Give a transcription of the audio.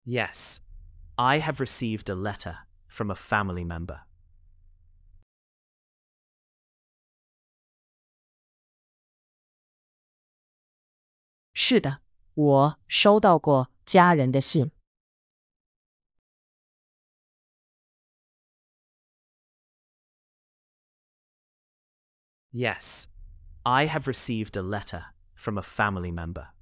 Yes, I have received a letter from a family member. 是的，我收到过家人的信。 Yes, I have received a letter from a family member.